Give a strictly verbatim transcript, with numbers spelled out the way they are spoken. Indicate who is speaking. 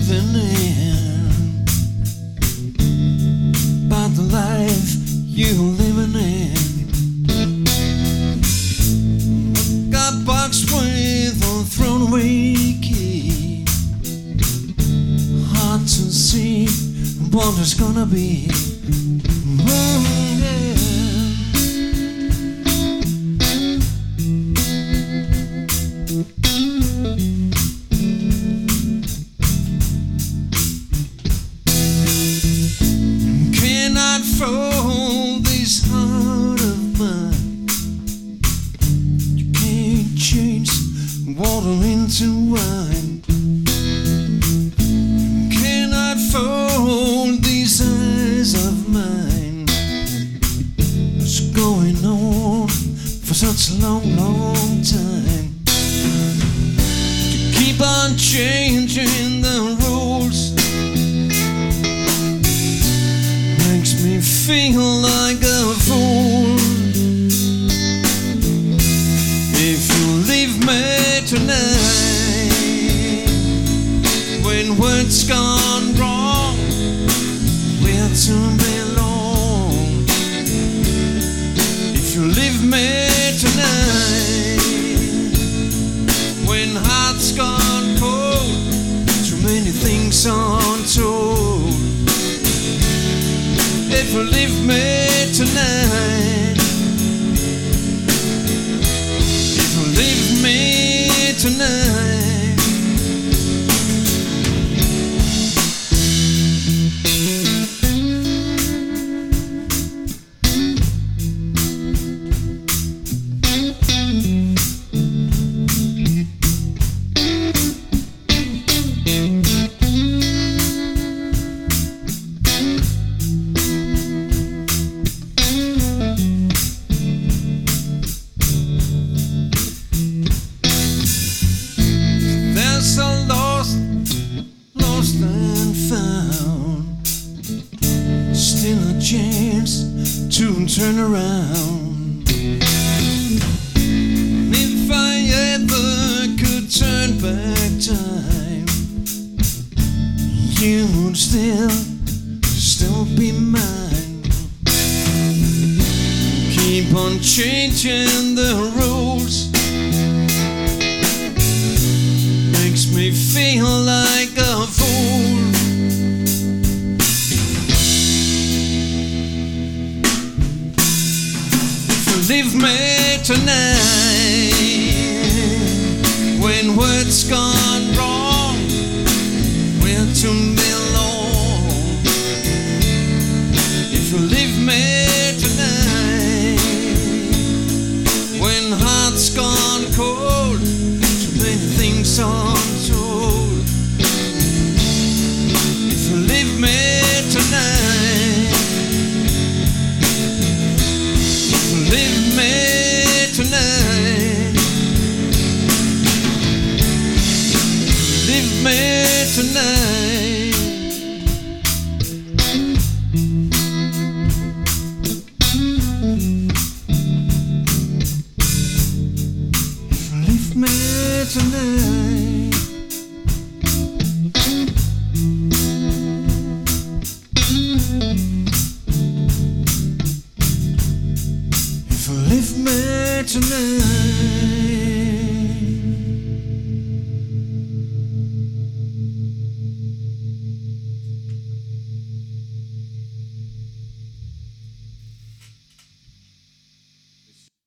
Speaker 1: giving in about the life you're living in. Got boxed with a thrown away key. Hard to see what it's gonna be. Oh, yeah. Cannot fold this heart of mine. You can't change water into wine. Cannot fold these eyes of mine. What's going on for such a long, long time? To keep on changing the rules makes me feel like a fool. If you leave me tonight, when words gone wrong, where to belong. If you leave me tonight, when hearts gone cold, too many things untold. If you leave me tonight, if you leave me tonight. So lost, lost and found. Still a chance to turn around. If I ever could turn back time, you would still, still be mine. Keep on changing the rules. Makes me feel like a fool. If you leave me tonight, when words gone wrong, where to belong. If you leave me tonight, when hearts gone cold, too many things untold. If you leave me tonight, if you leave me tonight, leave me tonight. If you leave me tonight, if you leave me tonight.